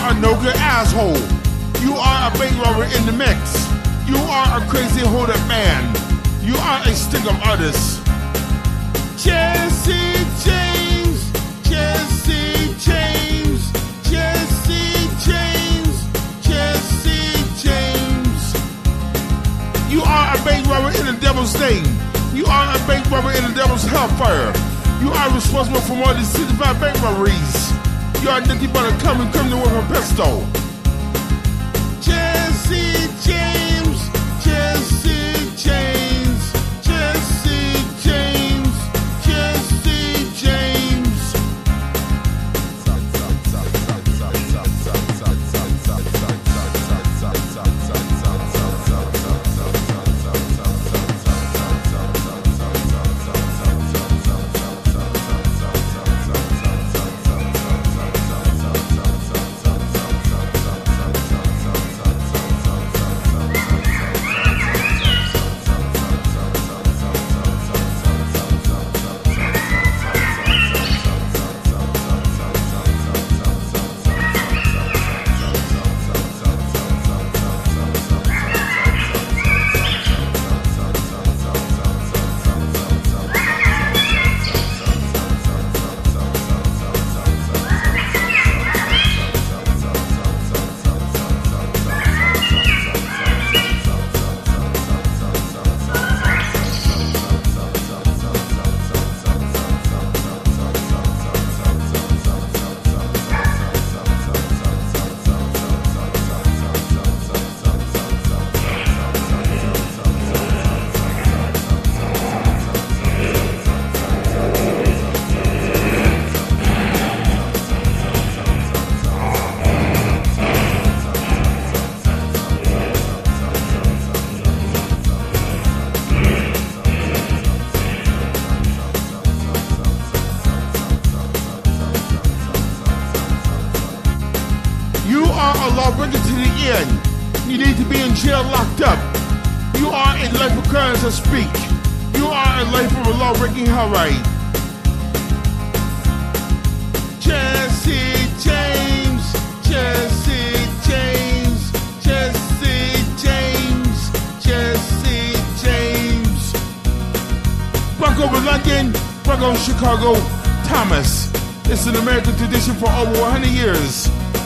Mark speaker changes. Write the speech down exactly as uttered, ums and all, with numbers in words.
Speaker 1: are a no good asshole. You are a bank robber in the mix. You are a crazy hold-up man. You are a stick-up artist. Jesse James, Jesse James, Jesse James, Jesse James. You are a bank robber in the devil's name. You are a bank robber in the devil's hellfire. You are responsible for more than sixty-five bank robberies. You are nothing but a common criminal with a pistol. Jesse James, Jesse James, Jesse James, Jesse James. Lawbreaker to the end. You need to be in jail locked up. You are a life occurrence to speak. You are a life of a law-breaking hellride. Jesse James, Jesse James, Jesse James, Jesse James. Bronco of London, Bronco of Chicago, Thomas. It's an American tradition for over one hundred years.